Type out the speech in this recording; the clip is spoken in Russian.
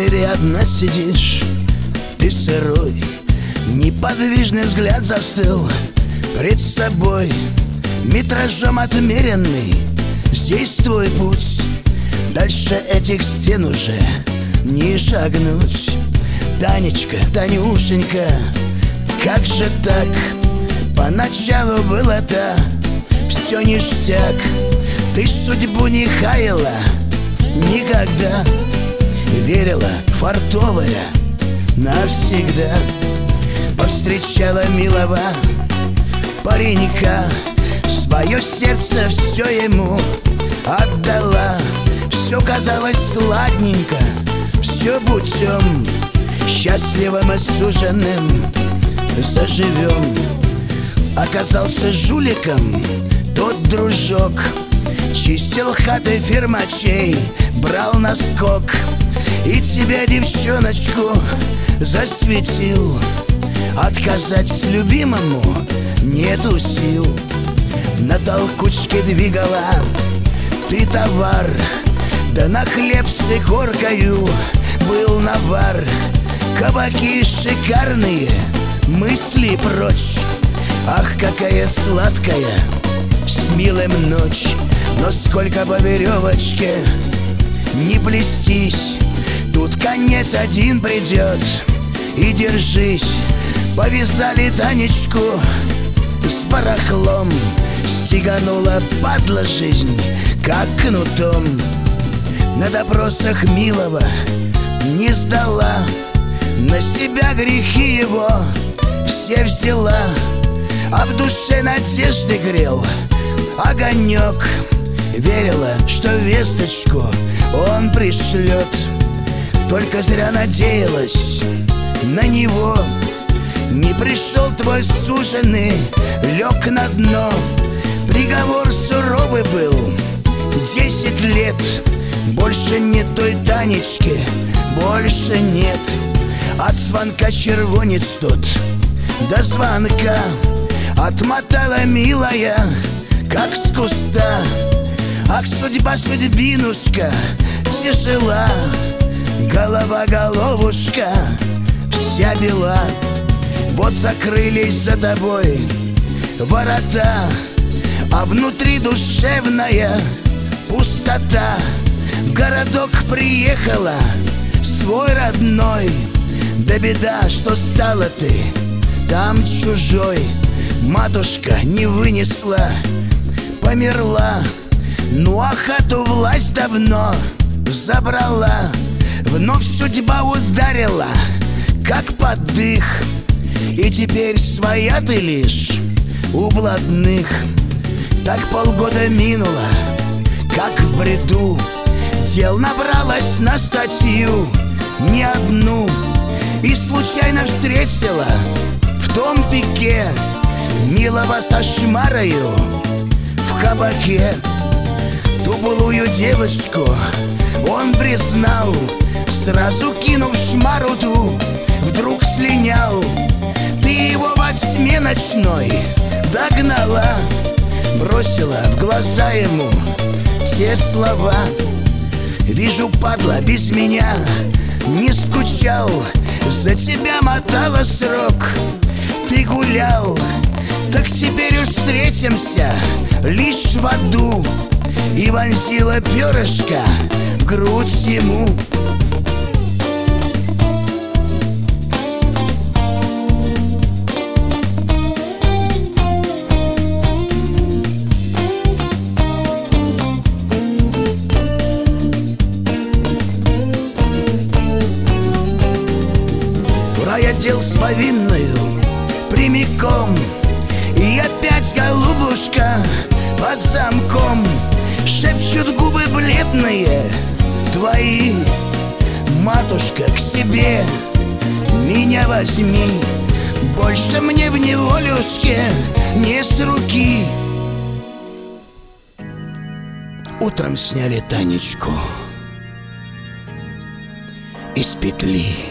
номере одна сидишь, ты сырой, неподвижный взгляд застыл пред собой. Метражом отмеренный здесь твой путь, дальше этих стен уже не шагнуть. Танечка, Танюшенька, как же так? Поначалу было-то все ништяк. Ты судьбу не хаяла никогда, верила, фартовая навсегда. Повстречала милого паренька, свое сердце все ему отдала. Все казалось сладненько, все путем счастливым и суженым заживем. Оказался жуликом тот дружок, чистил хаты фермачей, брал на скок. И тебя, девчоночку, засветил, отказать любимому нету сил. На толкучке двигала ты товар, да на хлеб с икоркою был навар. Кабаки шикарные, мысли прочь, ах, какая сладкая с милым ночь. Но сколько по веревочке не плестись, тут конец один придет, и держись. Повязали Танечку с барахлом, стеганула падла жизнь, как кнутом. На допросах милого не сдала, на себя грехи его все взяла. А в душе надежды грел огонек, верила, что весточку он пришлет. Только зря надеялась на него, не пришел твой суженый, лег на дно. Приговор суровый был, 10 лет. Больше нет той Танечки, больше нет. От звонка червонец тот до звонка отмотала милая, как с куста. Ах, судьба, судьбинушка, тяжела, голова, головушка вся бела. Вот закрылись за тобой ворота, а внутри душевная пустота. В городок приехала свой родной, да беда, что стала ты там чужой. Матушка не вынесла, померла, ну а хату власть давно забрала. Вновь судьба ударила, как под дых, и теперь своя ты лишь у блатных. Так полгода минуло, как в бреду, дел набралась на статью не одну. И случайно встретила в том пике милого со шмарою в кабаке. Ту былую девочку он признал, сразу кинув шмару ту, вдруг слинял. Ты его во тьме ночной догнала, бросила в глаза ему те слова: вижу, падла, без меня не скучал, за тебя мотала срок, ты гулял. Так теперь уж встретимся лишь в аду. И вонзила перышко в грудь ему. Райотдел с повинною прямиком, и опять, голубушка, под замком. Шепчут губы бледные твои: матушка, к себе меня возьми, больше мне в неволюшке не с руки. Утром сняли Танечку из петли.